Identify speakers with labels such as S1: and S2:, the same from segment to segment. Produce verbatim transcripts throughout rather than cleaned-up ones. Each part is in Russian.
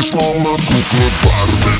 S1: словно кукла Барби.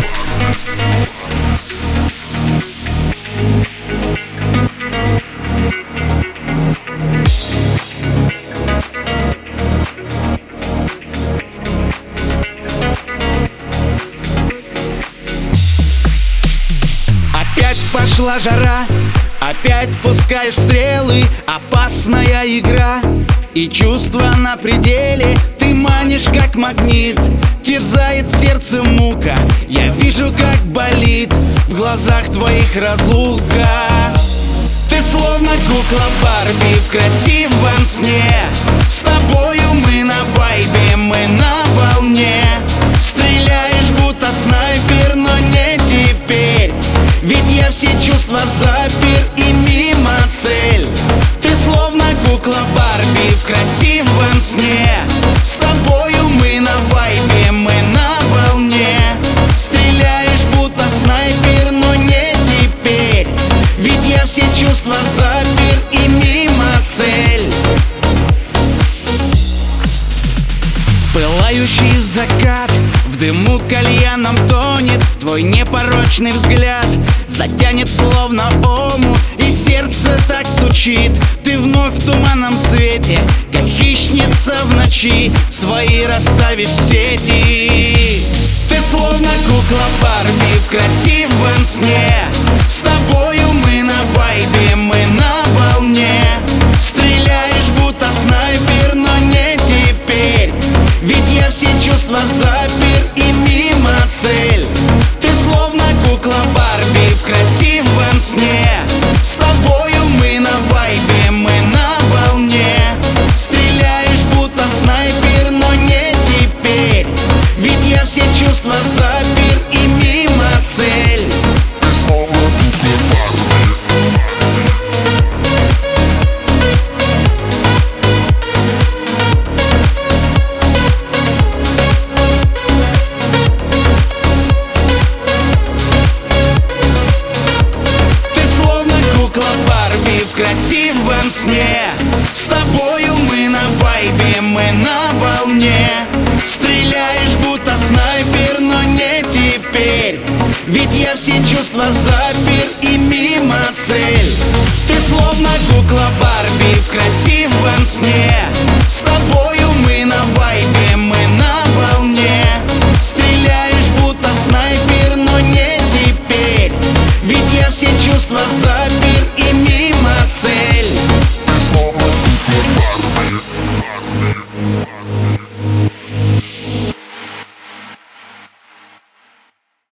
S2: Опять пошла жара, опять пускаешь стрелы. Опасная игра и чувства на пределе. Ты манишь как магнит, терзает сердце мука. Я вижу, как болит в глазах твоих разлука. Ты словно кукла Барби в красивом сне. С тобою мы на вайбе, мы на волне. Стреляешь, будто снайпер, но не теперь. Ведь я все чувства запер и мимо цель. Ты словно кукла Барби в красивом сне. С тобою мы на вайбе, мы на волне. Стреляешь, будто снайпер, но не теперь. Ведь я все чувства запер и мимо цель. Пылающий закат в дыму кальяном тонет. Твой непорочный взгляд затянет словно омут, и сердце так стучит. Ты вновь в туманном свете, как хищница в ночи, свои расставишь сети. Ты словно кукла Барби в красивом сне. С тобою мы на вайбе, мы на волне. Стреляешь, будто снайпер, но не теперь. Ведь я все чувства запер и мимо цель. Ты словно кукла Барби в красивом сне. С тобою мы на вайбе, мы на волне. Стреляешь, будто снайпер, но не теперь. Ведь я все чувства запер и мимо цель.
S1: Ты словно кукла Барби.
S2: В красивом сне. С тобою мы на вайбе, мы на волне. Стреляешь, будто снайпер, но не теперь. Ведь я все чувства запер и мимо цель. Ты словно кукла Барби в красивом сне.